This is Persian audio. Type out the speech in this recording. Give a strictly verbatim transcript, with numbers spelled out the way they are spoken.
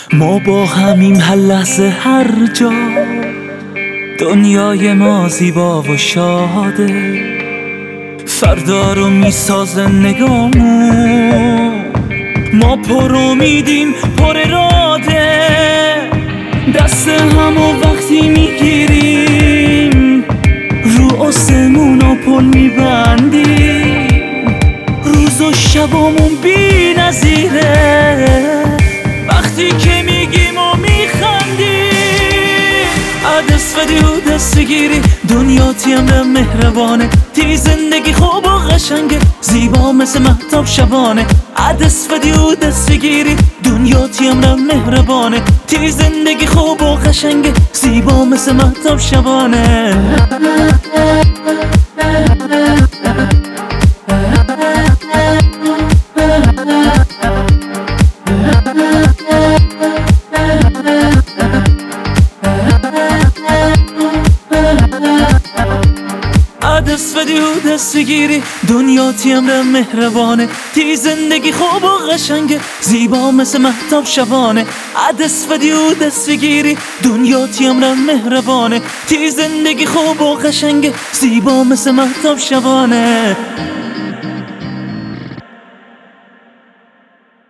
ما با همیم هر لحظه هر جا، دنیای ما زیبا و شاده. فردا رو میسازه نگامون، ما پر امیدیم پر اراده. دست همو وقتی میگیریم، رو آسمون و پل میبندیم. روز و شبامون بی نظیره، وقتی که میگیم و میخندیم. عدس فدی و دست گیری، دنیا تیم مهربانه. تی زندگی خوب و قشنگه، زیبا مثل مهتاب شبانه. عدس فدی و دست گیری، دنیا تیم مهربانه. تی زندگی خوب و قشنگه، زیبا مثل مهتاب شبانه. عدس فدی و دست گیری، دنیا تیم مهربانه. تی زندگی خوب و قشنگه، زیبا مثل مهتاب شبانه. عدس فدی و دست گیری، دنیا تیم مهربانه. تی زندگی خوب و قشنگه، زیبا مثل مهتاب شبانه.